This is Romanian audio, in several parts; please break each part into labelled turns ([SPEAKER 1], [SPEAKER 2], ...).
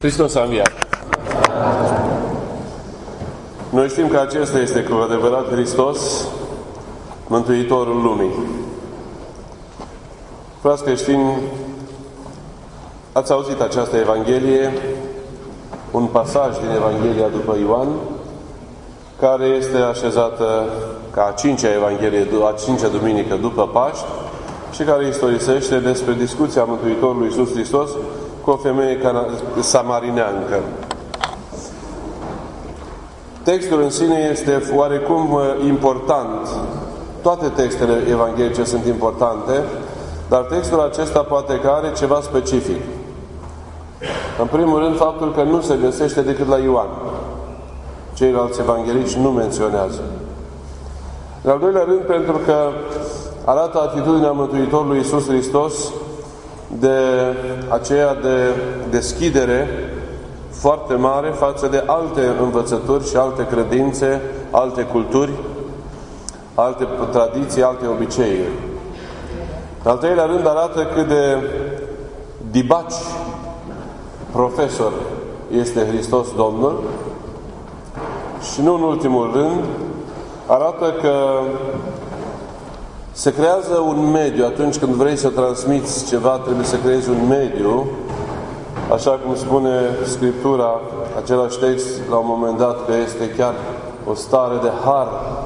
[SPEAKER 1] Hristos a înviat. Noi știm că acesta este cu adevărat Hristos, Mântuitorul lumii. Frați creștini, ați auzit această Evanghelie, un pasaj din Evanghelia după Ioan, care este așezată ca a cincea Evanghelie, a cincea duminică după Paști, și care istorisește despre discuția Mântuitorului Iisus Hristos cu o femeie samarineancă. Textul în sine este oarecum important. Toate textele evanghelice sunt importante, dar textul acesta poate că are ceva specific. În primul rând, faptul că nu se găsește decât la Ioan. Ceilalți evanghelici nu menționează. În al doilea rând, pentru că arată atitudinea Mântuitorului Iisus Hristos de aceea de deschidere foarte mare față de alte învățături și alte credințe, alte culturi, alte tradiții, alte obiceiuri. În al treilea rând, arată cât de dibaci profesor este Hristos Domnul și nu în ultimul rând, arată că se creează un mediu. Atunci când vrei să transmiți ceva, trebuie să creezi un mediu, așa cum spune Scriptura, același text la un moment dat, că este chiar o stare de har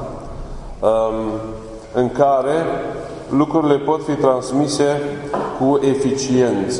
[SPEAKER 1] în care lucrurile pot fi transmise cu eficiență.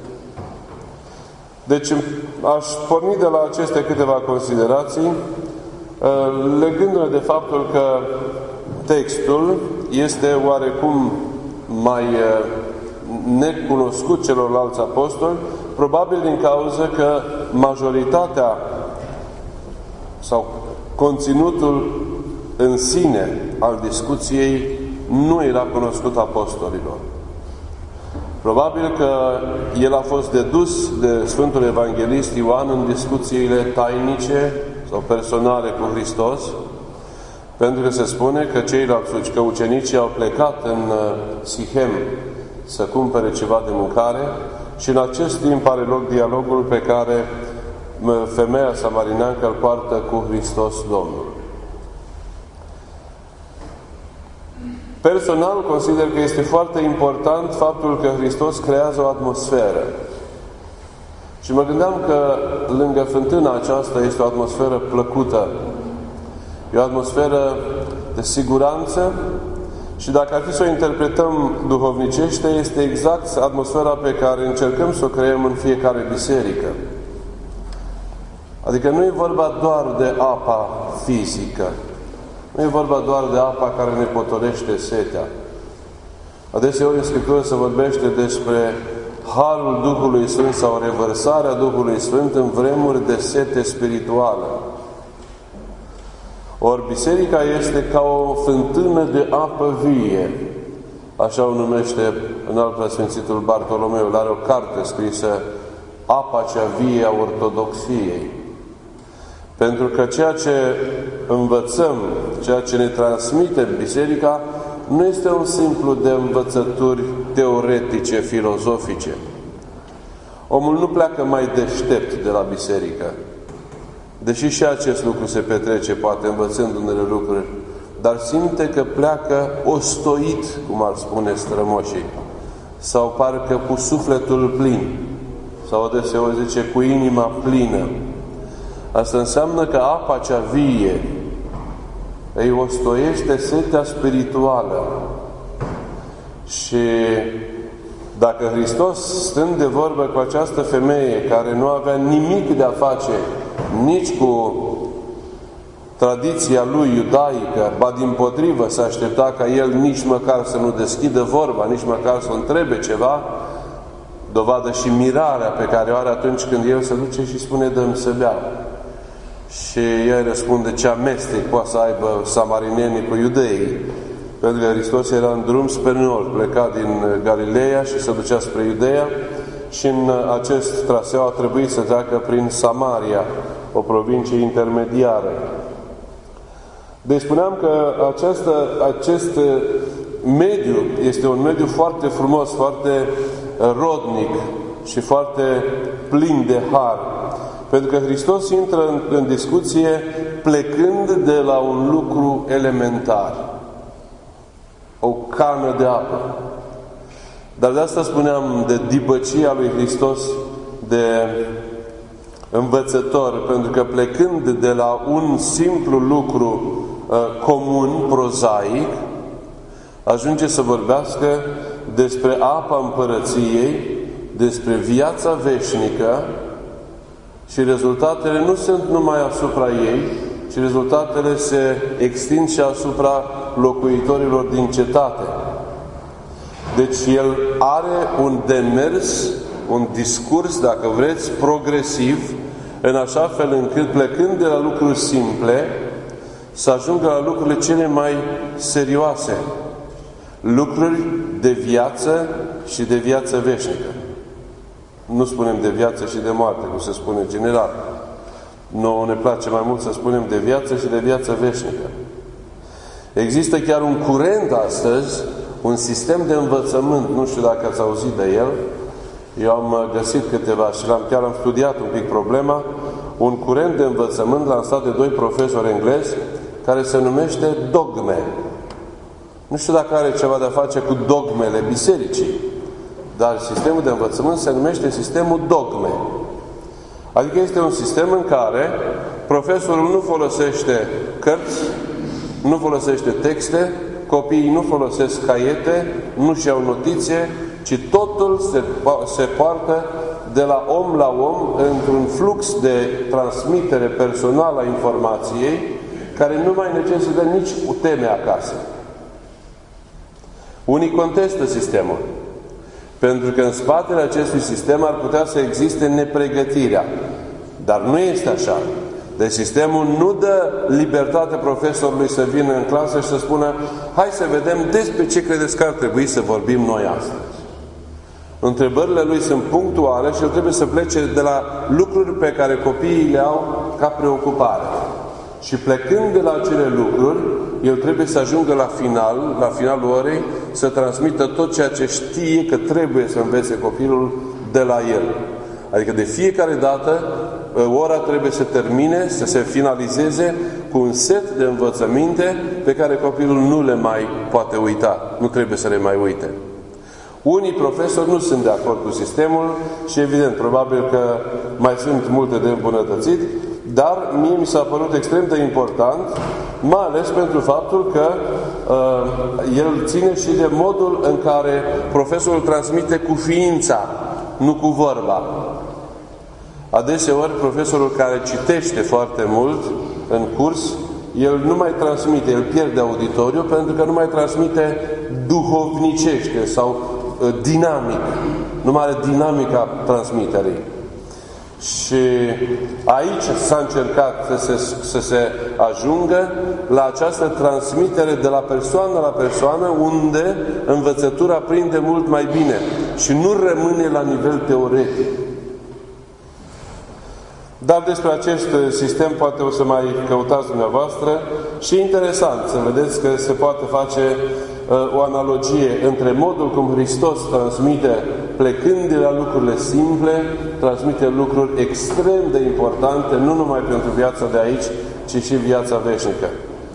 [SPEAKER 1] Deci aș porni de la aceste câteva considerații, legându-ne de faptul că textul este oarecum mai necunoscut celorlalți apostoli, probabil din cauza că majoritatea sau conținutul în sine al discuției nu era cunoscut apostolilor. Probabil că el a fost dedus de Sfântul Evanghelist Ioan în discuțiile tainice sau personale cu Hristos, pentru că se spune că ceilalți, că ucenicii au plecat în Sihem să cumpere ceva de mâncare și în acest timp are loc dialogul pe care femeia samarineancă îl poartă cu Hristos Domnul. Personal consider că este foarte important faptul că Hristos creează o atmosferă. Și mă gândeam că lângă fântâna aceasta este o atmosferă plăcută. E o atmosferă de siguranță și dacă ar fi să o interpretăm duhovnicește, este exact atmosfera pe care încercăm să o creăm în fiecare biserică. Adică nu e vorba doar de apa fizică. Nu e vorba doar de apa care ne potolește setea. Adeseori în Scriptură se vorbește despre harul Duhului Sfânt sau revărsarea Duhului Sfânt în vremuri de sete spirituală. Ori biserica este ca o fântână de apă vie. Așa o numește înalt preasfințitul Bartolomeu. Are o carte scrisă Apa cea vie a ortodoxiei. Pentru că ceea ce învățăm, ceea ce ne transmite biserica, nu este un simplu de învățături teoretice, filozofice. Omul nu pleacă mai deștept de la biserică. Deși și acest lucru se petrece, poate învățând unele lucruri, dar simte că pleacă ostoit, cum ar spune strămoșii, sau parcă cu sufletul plin, sau adeseori zice cu inima plină. Asta înseamnă că apa cea vie îi ostoiește setea spirituală. Și dacă Hristos, stând de vorbă cu această femeie care nu avea nimic de a face nici cu tradiția lui iudaică, ba dimpotrivă se aștepta ca el nici măcar să nu deschidă vorba, nici măcar să întrebe ceva, dovadă și mirarea pe care o are atunci când el se duce și spune dă-mi să beau. Și el răspunde ce amestec poate să aibă samarinenii cu iudeii. Pentru că Hristos era în drum spre nord, pleca din Galileea și se ducea spre Iudeea și în acest traseu a trebuit să treacă prin Samaria, o provincie intermediară. Deci spuneam că acest mediu este un mediu foarte frumos, foarte rodnic și foarte plin de har. Pentru că Hristos intră în discuție plecând de la un lucru elementar. O cană de apă. Dar de asta spuneam de dibăcia lui Hristos de învățător, pentru că plecând de la un simplu lucru comun, prozaic, ajunge să vorbească despre apa împărăției, despre viața veșnică și rezultatele nu sunt numai asupra ei, ci rezultatele se extind și asupra locuitorilor din cetate. Deci el are un demers, un discurs, dacă vreți, progresiv, în așa fel încât, plecând de la lucruri simple, să ajungă la lucrurile cele mai serioase. Lucruri de viață și de viață veșnică. Nu spunem de viață și de moarte, cum se spune general. Nouă ne place mai mult să spunem de viață și de viață veșnică. Există chiar un curent astăzi, un sistem de învățământ, nu știu dacă ați auzit de el, eu am găsit câteva și chiar am studiat un pic problema, un curent de învățământ lansat de 2 profesori englezi, care se numește dogme. Nu știu dacă are ceva de a face cu dogmele bisericii, dar sistemul de învățământ se numește sistemul dogme. Adică este un sistem în care profesorul nu folosește cărți, nu folosește texte, copiii nu folosesc caiete, nu-și iau notițe, ci totul se poartă de la om la om într-un flux de transmitere personală a informației care nu mai necesită nici teme acasă. Unii contestă sistemul, pentru că în spatele acestui sistem ar putea să existe nepregătirea. Dar nu este așa. Deci sistemul nu dă libertate profesorului să vină în clasă și să spună: hai să vedem despre ce credeți că ar trebui să vorbim noi astăzi. Întrebările lui sunt punctuale și el trebuie să plece de la lucruri pe care copiii le au ca preocupare. Și plecând de la acele lucruri, el trebuie să ajungă la finalul orei, să transmită tot ceea ce știe că trebuie să învețe copilul de la el. Adică de fiecare dată, ora trebuie să termine, să se finalizeze cu un set de învățăminte pe care copilul nu le mai poate uita. Nu trebuie să le mai uite. Unii profesori nu sunt de acord cu sistemul și evident, probabil că mai sunt multe de îmbunătățit, dar mie mi s-a părut extrem de important, mai ales pentru faptul că el ține și de modul în care profesorul transmite cu ființa, nu cu vorba. Adeseori, profesorul care citește foarte mult în curs, el nu mai transmite, el pierde auditoriu pentru că nu mai transmite duhovnicește sau dinamic. Nu mai are dinamica transmiterii. Și aici s-a încercat să se ajungă la această transmitere de la persoană la persoană, unde învățătura prinde mult mai bine și nu rămâne la nivel teoretic. Dar despre acest sistem poate o să mai căutați dumneavoastră și interesant să vedeți că se poate face o analogie între modul cum Hristos transmite, plecând de la lucrurile simple, transmite lucruri extrem de importante, nu numai pentru viața de aici, ci și viața veșnică.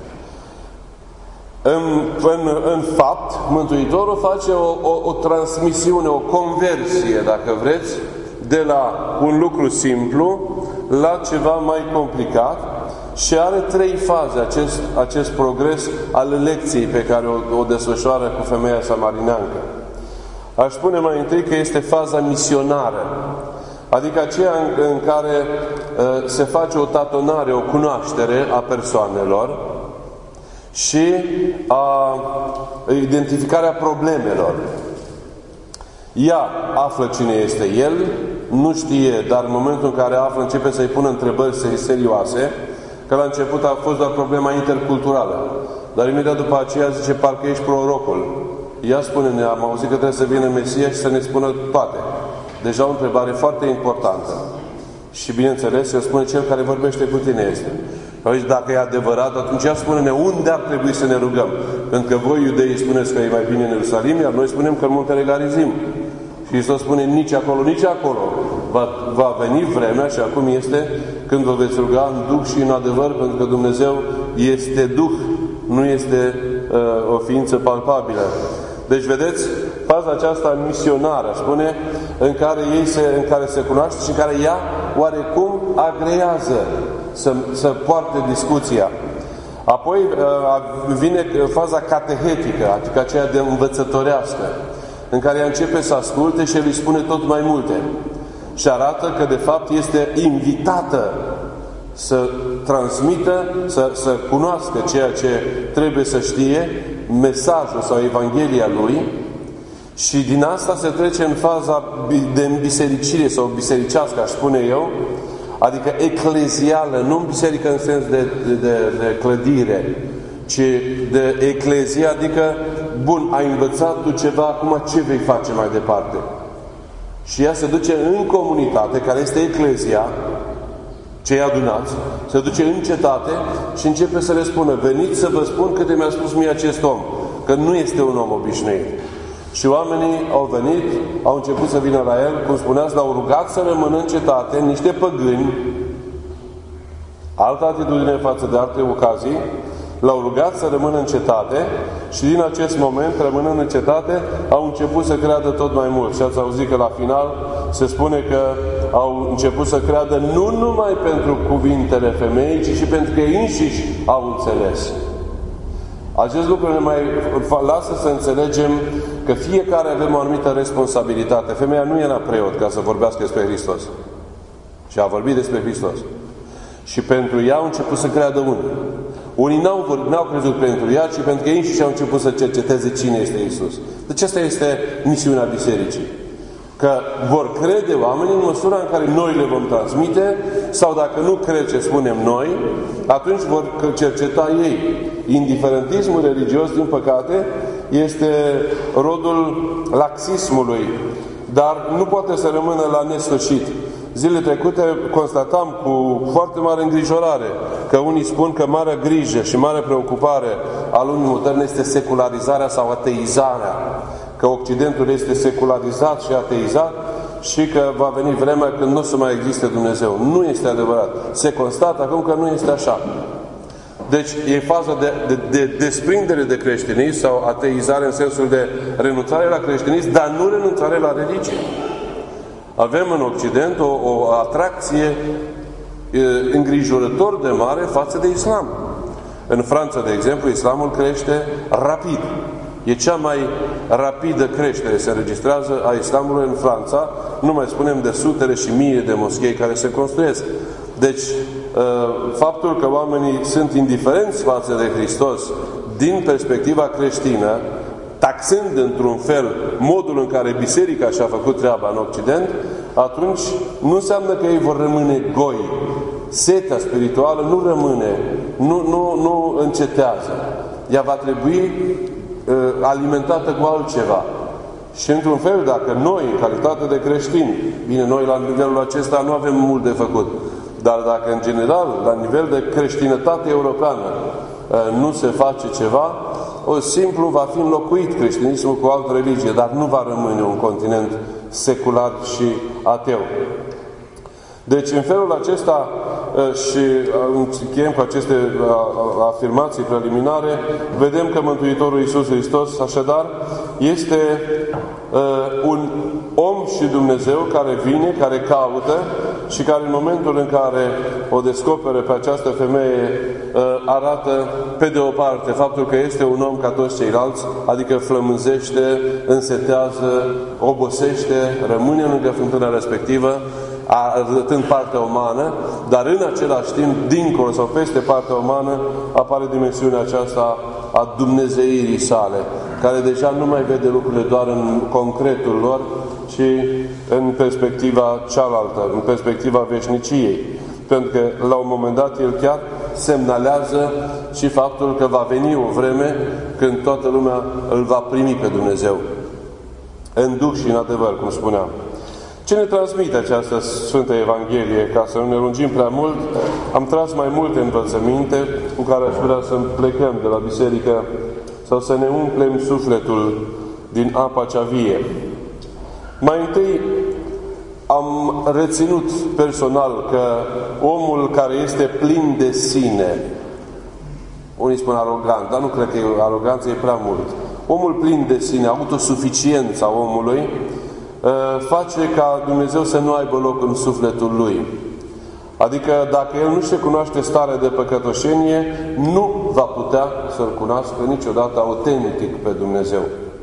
[SPEAKER 1] În fapt, Mântuitorul face o transmisiune, o conversie, dacă vreți, de la un lucru simplu la ceva mai complicat și are 3 faze acest progres al lecției pe care o desfășoară cu femeia samarineancă. Aș spune mai întâi că este faza misionară, adică aceea în care se face o tatonare, o cunoaștere a persoanelor și identificarea problemelor. Ea află cine este el, nu știe, dar în momentul în care află, începe să-i pună întrebări serioase, că la început a fost doar problema interculturală. Dar imediat după aceea zice: parcă ești prorocul. Ea spune: am auzit că trebuie să vină Mesia și să ne spună toate. Deja o întrebare foarte importantă. Și bineînțeles, el spune: cel care vorbește cu tine este. Aici, dacă e adevărat, atunci ea spune-ne unde ar trebui să ne rugăm. Pentru că voi, iudeii, spuneți că e mai bine în Ierusalim, iar noi spunem că în Muntele Garizim. Și Iisus spune: nici acolo, nici acolo. Va veni vremea, și acum este, când vă veți ruga în Duh și în adevăr, pentru că Dumnezeu este Duh, nu este o ființă palpabilă. Deci, vedeți, faza aceasta misionară, spune, în care se cunoaște și în care ea oarecum agrează să poarte discuția. Apoi vine faza catehetică, adică aceea de învățătorească, în care ea începe să asculte și el îi spune tot mai multe. Și arată că, de fapt, este invitată să transmită, să cunoască ceea ce trebuie să știe, mesajul sau Evanghelia lui, și din asta se trece în faza de înbisericire sau bisericească, aș spune eu, adică eclezială, nu în biserică în sens de clădire, ci de eclezia, adică, bun, ai învățat tu ceva, acum ce vei face mai departe? Și ea se duce în comunitate, care este eclezia, cei adunați, se duce în cetate și începe să le spună: veniți să vă spun câte mi-a spus mie acest om, că nu este un om obișnuit. Și oamenii au venit, au început să vină la el, cum spuneați, l-au rugat să rămână în cetate, niște păgâni, altă atitudine față de alte ocazii, l-au rugat să rămână în cetate și din acest moment, rămânând în cetate, au început să creadă tot mai mult. Și ați auzit că la final se spune că au început să creadă nu numai pentru cuvintele femeii, ci și pentru că ei înșiși au înțeles. Acest lucru ne mai lasă să înțelegem că fiecare avem o anumită responsabilitate. Femeia nu era preot ca să vorbească despre Hristos. Și a vorbit despre Hristos. Și pentru ea au început să creadă unii. Unii n-au crezut pentru ea, ci pentru că ei înșiși au început să cerceteze cine este Iisus. Deci asta este misiunea bisericii. Că vor crede oamenii în măsura în care noi le vom transmite, sau dacă nu cred ce spunem noi, atunci vor cerceta ei. Indiferentismul religios, din păcate, este rodul laxismului, dar nu poate să rămână la nesfârșit. Zilele trecute constatam cu foarte mare îngrijorare că unii spun că marea grijă și mare preocupare a lumii moderne este secularizarea sau ateizarea. Că Occidentul este secularizat și ateizat și că va veni vremea când nu o să mai existe Dumnezeu. Nu este adevărat. Se constată acum că nu este așa. Deci e faza de desprindere de creștinism sau ateizare în sensul de renunțare la creștinism, dar nu renunțare la religie. Avem în Occident o atracție îngrijorător de mare față de islam. În Franța, de exemplu, islamul crește rapid. E cea mai rapidă creștere se înregistrează a islamului în Franța. Nu mai spunem de sutele și mii de moschei care se construiesc. Deci, faptul că oamenii sunt indiferenți față de Hristos din perspectiva creștină, taxând într-un fel modul în care biserica și-a făcut treaba în Occident, atunci nu înseamnă că ei vor rămâne goi. Setea spirituală nu rămâne, nu încetează. Ea va trebui alimentată cu altceva. Și într-un fel, dacă noi, în calitate de creștini, bine, noi la nivelul acesta nu avem mult de făcut, dar dacă în general, la nivel de creștinătate europeană, nu se face ceva, simplu va fi înlocuit creștinismul cu altă religie, dar nu va rămâne un continent secular și ateu. Deci, în felul acesta, și încheiem cu aceste afirmații preliminare, vedem că Mântuitorul Iisus Hristos, așadar, este un om și Dumnezeu care vine, care caută și care în momentul în care o descopere pe această femeie arată, pe de o parte, faptul că este un om ca toți ceilalți, adică flămânzește, însetează, obosește, rămâne lângă fântâna respectivă, arătând partea umană, dar în același timp, dincolo sau peste partea umană, apare dimensiunea aceasta a dumnezeirii sale, care deja nu mai vede lucrurile doar în concretul lor, ci în perspectiva cealaltă, în perspectiva veșniciei. Pentru că, la un moment dat, el chiar semnalează și faptul că va veni o vreme când toată lumea îl va primi pe Dumnezeu. În Duh și în adevăr, cum spuneam. Ce ne transmite această Sfântă Evanghelie? Ca să nu ne lungim prea mult, am tras mai multe învățăminte cu care aș vrea să plecăm de la biserică sau să ne umplem sufletul din apa cea vie. Mai întâi, am reținut personal că omul care este plin de sine, unii spun arogant, dar nu cred că aroganță e prea mult. Omul plin de sine, autosuficiența omului, face ca Dumnezeu să nu aibă loc în sufletul lui. Adică dacă el nu-și recunoaște starea de păcătoșenie, nu va putea să-L cunoască niciodată autentic pe Dumnezeu.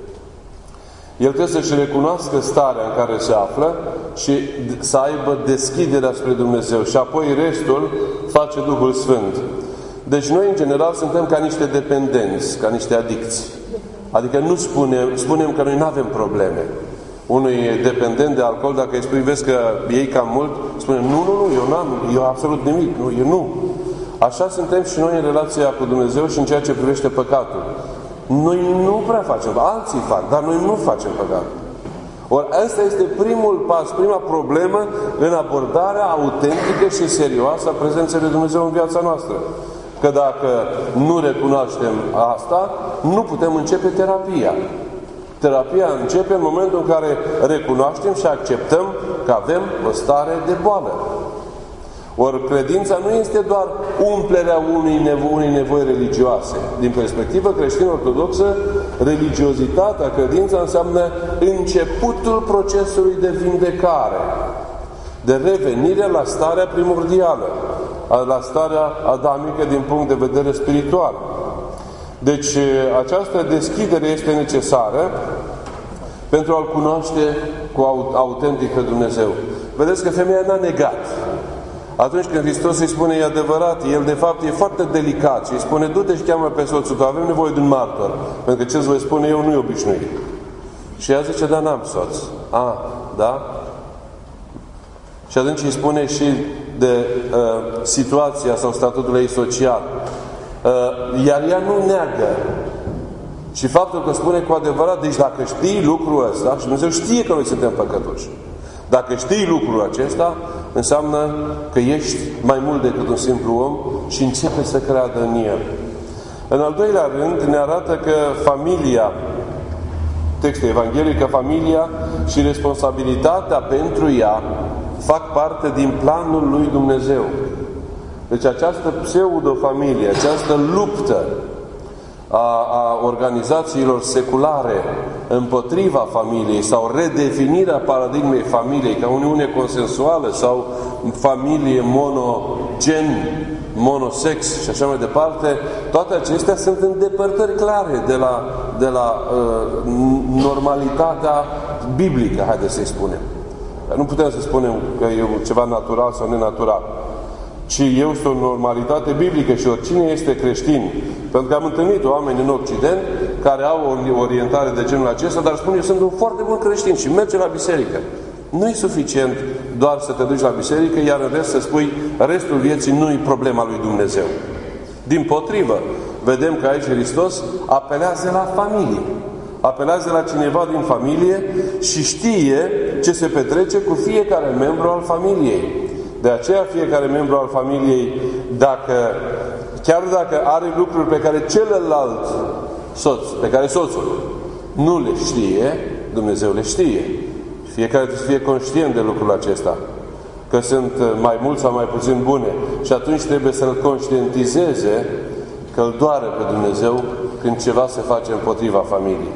[SPEAKER 1] El trebuie să-și recunoască starea în care se află și să aibă deschiderea spre Dumnezeu. Și apoi restul face Duhul Sfânt. Deci noi, în general, suntem ca niște dependenți, ca niște adicți. Adică nu spunem că noi nu avem probleme. Unui dependent de alcool, dacă îi spui, vezi că iei cam mult, spune, nu, eu n-am, eu absolut nimic, eu nu. Așa suntem și noi în relația cu Dumnezeu și în ceea ce privește păcatul. Noi nu prea facem, alții fac, dar noi nu facem păcatul. Ori ăsta este primul pas, prima problemă în abordarea autentică și serioasă a prezenței lui Dumnezeu în viața noastră. Că dacă nu recunoaștem asta, nu putem începe terapia. Terapia începe în momentul în care recunoaștem și acceptăm că avem o stare de boală. Ori credința nu este doar umplerea unei nevoi religioase. Din perspectivă creștin-ortodoxă, religiozitatea, credința înseamnă începutul procesului de vindecare, de revenire la starea primordială, la starea adamică din punct de vedere spiritual. Deci această deschidere este necesară pentru a-L cunoaște cu autentic pe Dumnezeu. Vedeți că femeia n-a negat. Atunci când Hristos îi spune, e adevărat, el de fapt e foarte delicat și îi spune, du-te și cheamă pe soțul tău, avem nevoie de un martor, pentru că ce-ți voi spune eu nu-i obișnuit. Și ea zice, dar n-am soț. Da? Și atunci îi spune și de situația sau statutul ei social. Iar ea nu neagă. Și faptul că spune cu adevărat, deci dacă știi lucrul ăsta, și Dumnezeu știe că noi suntem păcătoși, dacă știi lucrul acesta, înseamnă că ești mai mult decât un simplu om și începe să creadă în el. În al doilea rând, ne arată că familia, textul evanghelic, că familia și responsabilitatea pentru ea fac parte din planul lui Dumnezeu. Deci această pseudo-familie, această luptă a organizațiilor seculare împotriva familiei sau redefinirea paradigmei familiei ca uniune consensuală sau familie monogen, monosex și așa mai departe, toate acestea sunt îndepărtări clare de la normalitatea biblică, haideți să-i spunem. Nu putem să spunem că e ceva natural sau nenatural, ci este o normalitate biblică și oricine este creștin. Pentru că am întâlnit oameni în Occident care au o orientare de genul acesta, dar spun, eu sunt un foarte bun creștin și merge la biserică. Nu e suficient doar să te duci la biserică, iar în rest să spui, restul vieții nu e problema lui Dumnezeu. Dimpotrivă, vedem că aici Hristos apelează la familie. Apelează la cineva din familie și știe ce se petrece cu fiecare membru al familiei. De aceea fiecare membru al familiei, chiar dacă are lucruri pe care celălalt soț, pe care soțul nu le știe, Dumnezeu le știe. Fiecare trebuie să fie conștient de lucrul acesta, că sunt mai mult sau mai puțin bune. Și atunci trebuie să-l conștientizeze că îl doare pe Dumnezeu când ceva se face împotriva familiei.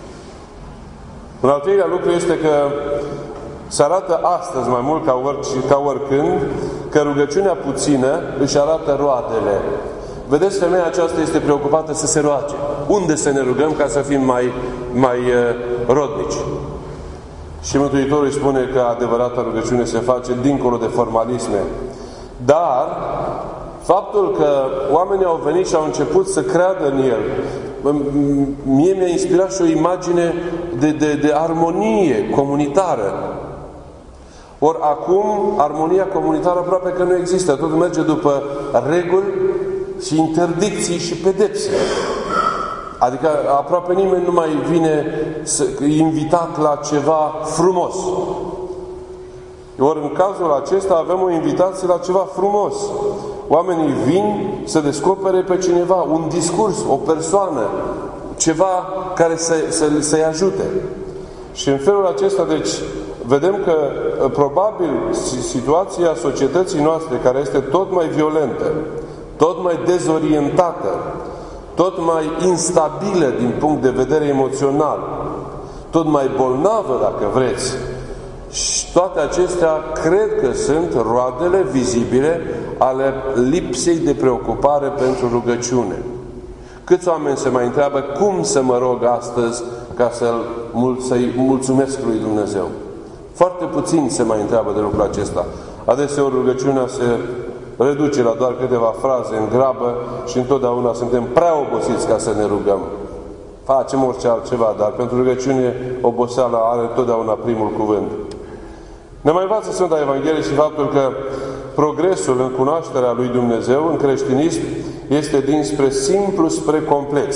[SPEAKER 1] Un al treilea lucru este că se arată astăzi mai mult ca oricând că rugăciunea puțină își arată roadele. Vedeți, femeia aceasta este preocupată să se roage. Unde să ne rugăm ca să fim mai rodnici? Și Mântuitorul îi spune că adevărata rugăciune se face dincolo de formalisme. Dar faptul că oamenii au venit și au început să creadă în El, mie mi-a inspirat și o imagine de armonie comunitară. Ori acum, armonia comunitară aproape că nu există. Totul merge după reguli și interdicții și pedepse. Adică aproape nimeni nu mai vine invitat la ceva frumos. Ori în cazul acesta avem o invitație la ceva frumos. Oamenii vin să descopere pe cineva, un discurs, o persoană, ceva care să-i ajute. Și în felul acesta, deci, vedem că probabil situația societății noastre, care este tot mai violentă, tot mai dezorientată, tot mai instabilă din punct de vedere emoțional, tot mai bolnavă, dacă vreți, și toate acestea cred că sunt roadele vizibile ale lipsei de preocupare pentru rugăciune. Câți oameni se mai întreabă cum să mă rog astăzi ca să-i mulțumesc lui Dumnezeu? Foarte puțini se mai întreabă de lucrul acesta. Adeseori rugăciunea se reduce la doar câteva fraze în grabă și întotdeauna suntem prea obosiți ca să ne rugăm. Facem orice altceva, dar pentru rugăciune oboseala are întotdeauna primul cuvânt. Ne mai învață Sfânta Evanghelie și faptul că progresul în cunoașterea lui Dumnezeu, în creștinism, este dinspre simplu spre complex.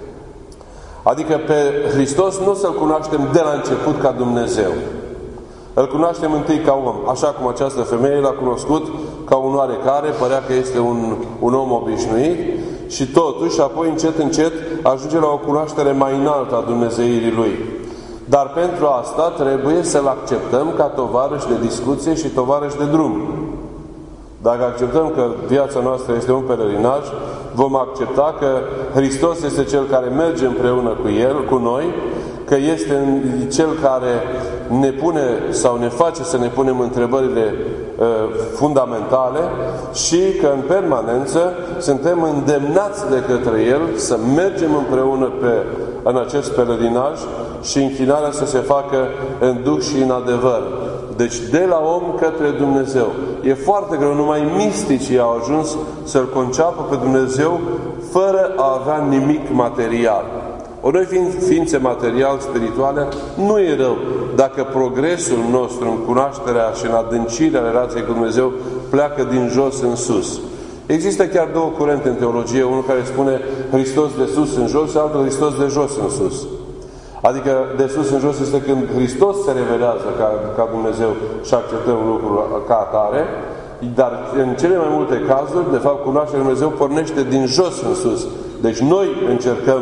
[SPEAKER 1] Adică pe Hristos nu să-L cunoaștem de la început ca Dumnezeu. Îl cunoaștem întâi ca om, așa cum această femeie l-a cunoscut ca un oarecare, părea că este un om obișnuit și totuși, apoi încet, încet, ajunge la o cunoaștere mai înaltă a dumnezeirii Lui. Dar pentru asta trebuie să-L acceptăm ca tovarăș de discuție și tovarăș de drum. Dacă acceptăm că viața noastră este un pelerinaj, vom accepta că Hristos este Cel care merge împreună cu El, cu noi, că este Cel care ne pune sau ne face să ne punem întrebările fundamentale și că în permanență suntem îndemnați de către El să mergem împreună în acest pelerinaj și închinarea să se facă în duh și în adevăr. Deci de la om către Dumnezeu. E foarte greu, numai misticii au ajuns să-L conceapă pe Dumnezeu fără a avea nimic material. Ori noi fiind ființe material-spirituale, nu e rău dacă progresul nostru în cunoașterea și în adâncirea relației cu Dumnezeu pleacă din jos în sus. Există chiar două curente în teologie, unul care spune Hristos de sus în jos și altul Hristos de jos în sus. Adică de sus în jos este când Hristos se revelează ca Dumnezeu și acceptăm lucrul ca atare, dar în cele mai multe cazuri, de fapt, cunoașterea lui Dumnezeu pornește din jos în sus. Deci noi încercăm,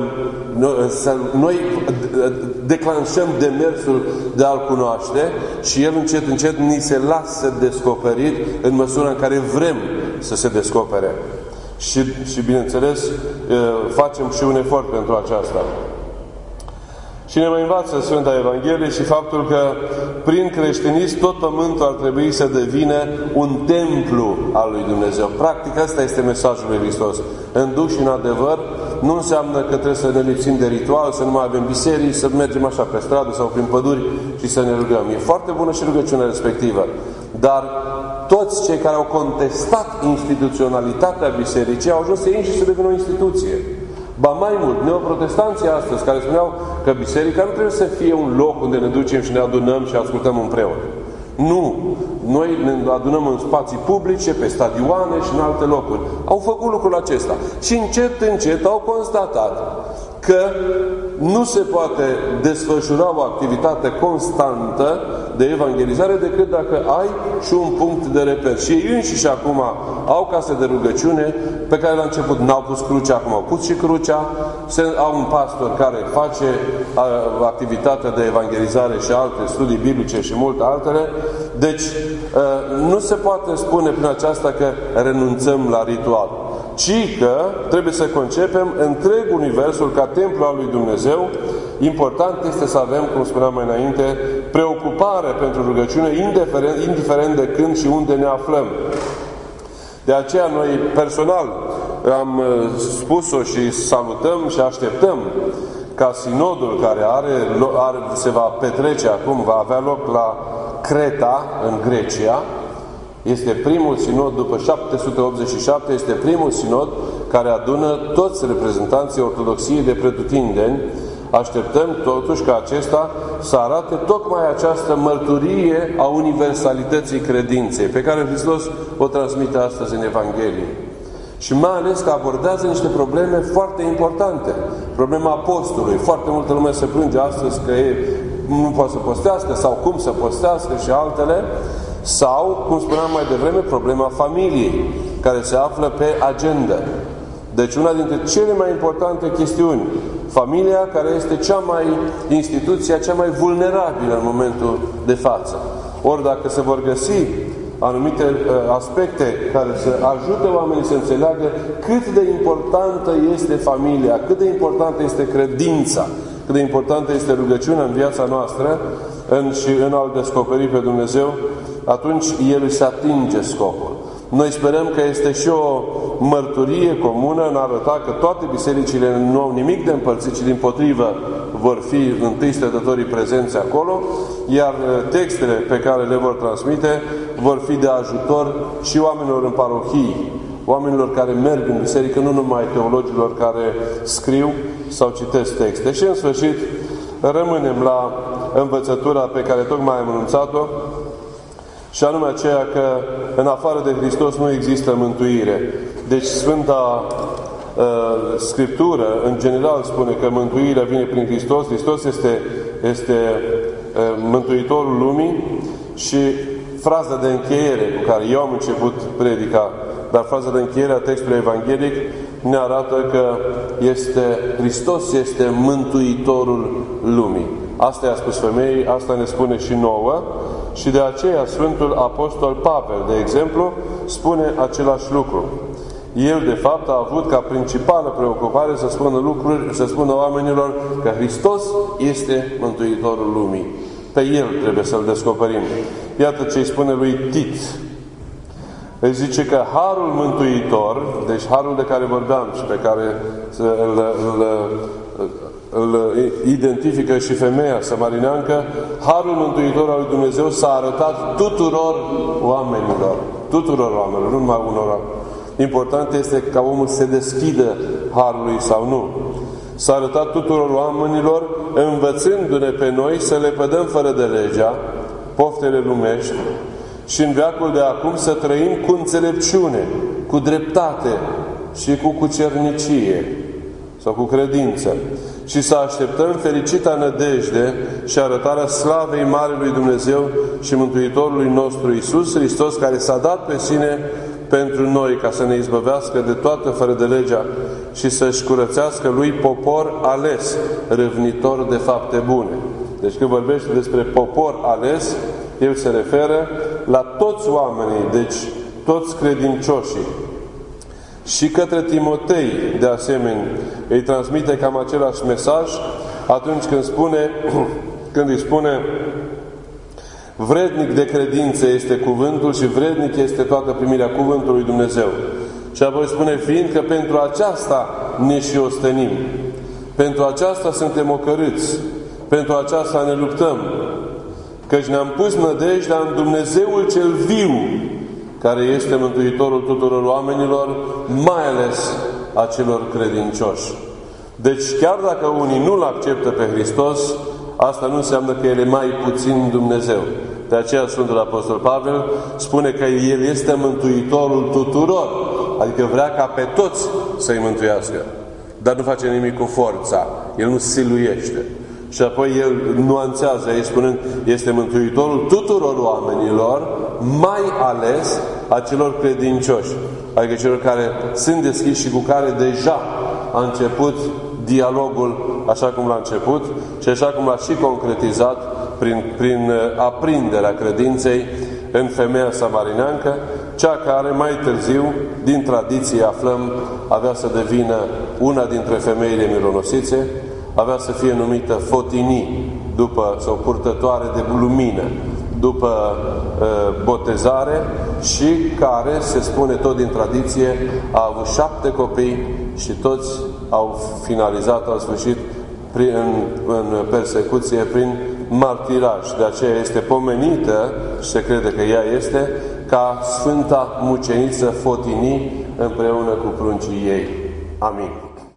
[SPEAKER 1] noi declanșăm demersul de a-L cunoaște și El încet, încet ni se lasă descoperit în măsura în care vrem să se descopere. Și bineînțeles, facem și un efort pentru aceasta. Și ne mai învață Sfânta Evanghelie și faptul că prin creștinism tot pământul ar trebui să devină un templu al lui Dumnezeu. Practic asta este mesajul lui Hristos. În duh și în adevăr nu înseamnă că trebuie să ne lipsim de ritual, să nu mai avem biserici, să mergem așa pe stradă sau prin păduri și să ne rugăm. E foarte bună și rugăciunea respectivă. Dar toți cei care au contestat instituționalitatea bisericii au ajuns să ei și să devină o instituție. Ba mai mult, neoprotestanții astăzi, care spuneau că biserica nu trebuie să fie un loc unde ne ducem și ne adunăm și ascultăm un preot. Nu! Noi ne adunăm în spații publice, pe stadioane și în alte locuri. Au făcut lucrul acesta. Și încet, încet au constatat că nu se poate desfășura o activitate constantă de evangelizare decât dacă ai și un punct de reper. Și ei înșiși acum au case de rugăciune pe care la început n-au pus crucea, acum au pus și crucea, au un pastor care face activitatea de evangelizare și alte studii biblice și multe altele. Deci nu se poate spune prin aceasta că renunțăm la ritual, ci că trebuie să concepem întreg universul ca templu al lui Dumnezeu. Important este să avem, cum spuneam mai înainte, preocupare pentru rugăciune, indiferent de când și unde ne aflăm. De aceea noi personal am spus-o și salutăm și așteptăm ca sinodul care se va petrece acum, va avea loc la Creta, în Grecia. Este primul sinod după 787, este primul sinod care adună toți reprezentanții ortodoxiei de pretutindeni. Așteptăm totuși ca acesta să arate tocmai această mărturie a universalității credinței, pe care Hristos o transmite astăzi în Evanghelie. Și mai ales că abordează niște probleme foarte importante. Problema postului. Foarte multă lume se plânge astăzi că nu poate să postească sau cum să postească și altele. Sau, cum spuneam mai devreme, problema familiei, care se află pe agenda. Deci una dintre cele mai importante chestiuni, familia, care este instituția cea mai vulnerabilă în momentul de față. Ori dacă se vor găsi anumite aspecte care să ajute oamenii să înțeleagă cât de importantă este familia, cât de importantă este credința, cât de importantă este rugăciunea în viața noastră și în a-L descoperi pe Dumnezeu, atunci El își atinge scopul. Noi sperăm că este și o mărturie comună în a arăta că toate bisericile nu au nimic de împărțit, ci dimpotrivă vor fi întâi stătătorii prezenți acolo, iar textele pe care le vor transmite vor fi de ajutor și oamenilor în parohii, oamenilor care merg în biserică, nu numai teologilor care scriu sau citesc texte. Și în sfârșit rămânem la învățătura pe care tocmai am anunțat-o, și anume aceea că în afară de Hristos nu există mântuire. Deci Sfânta Scriptură, în general, spune că mântuirea vine prin Hristos. Hristos este Mântuitorul lumii și fraza de încheiere cu care eu am început predica, dar fraza de încheiere a textului evanghelic ne arată că Hristos este Mântuitorul lumii. Asta i-a spus femeii, asta ne spune și nouă. Și de aceea Sfântul Apostol Pavel, de exemplu, spune același lucru. El, de fapt, a avut ca principală preocupare să spună oamenilor că Hristos este Mântuitorul lumii. Pe El trebuie să-L descoperim. Iată ce îi spune lui Tit. Îi zice că harul mântuitor, deci harul de care vorbeam și pe care îl identifică și femeia samarineancă, harul mântuitor al lui Dumnezeu s-a arătat tuturor oamenilor. Tuturor oamenilor, nu numai unora. Important este ca omul să se deschidă harului sau nu. S-a arătat tuturor oamenilor, învățându-ne pe noi să le pădăm fără de legea, poftele lumești, și în veacul de acum să trăim cu înțelepciune, cu dreptate și cu cucernicie sau cu credință, și să așteptăm fericita nădejde și arătarea slavei Marelui Dumnezeu și Mântuitorului nostru Iisus Hristos, care s-a dat pe sine pentru noi ca să ne izbăvească de toată fără de legea și să-și curățească Lui popor ales, râvnitor de fapte bune. Deci când vorbește despre popor ales, el se referă la toți oamenii, deci toți credincioșii. Și către Timotei, de asemenea, îi transmite cam același mesaj atunci când îi spune vrednic de credință este cuvântul și vrednic este toată primirea cuvântului Dumnezeu. Și apoi spune, fiindcă pentru aceasta ne și ostenim, pentru aceasta suntem ocărâți, pentru aceasta ne luptăm, căci ne-am pus nădejdea în Dumnezeul cel viu, care este Mântuitorul tuturor oamenilor, mai ales a celor credincioși. Deci chiar dacă unii nu-L acceptă pe Hristos, asta nu înseamnă că El e mai puțin Dumnezeu. De aceea Sfântul Apostol Pavel spune că El este Mântuitorul tuturor, adică vrea ca pe toți să-i mântuiască. Dar nu face nimic cu forța, El nu siluiește. Și apoi El nuanțează aici spunând, este Mântuitorul tuturor oamenilor, mai ales a celor credincioși, adică celor care sunt deschiși și cu care deja a început dialogul așa cum l-a început și așa cum l-a și concretizat prin aprinderea credinței în femeia samarineancă, cea care mai târziu, din tradiție aflăm, avea să devină una dintre femeile mironosițe, avea să fie numită Fotinii, sau purtătoare de lumină, după botezare, și care, se spune tot din tradiție, a avut 7 copii și toți au finalizat, au sfârșit în persecuție prin martiraj. De aceea este pomenită, și se crede că ea este, ca Sfânta Muceniță Fotinii împreună cu pruncii ei. Amin.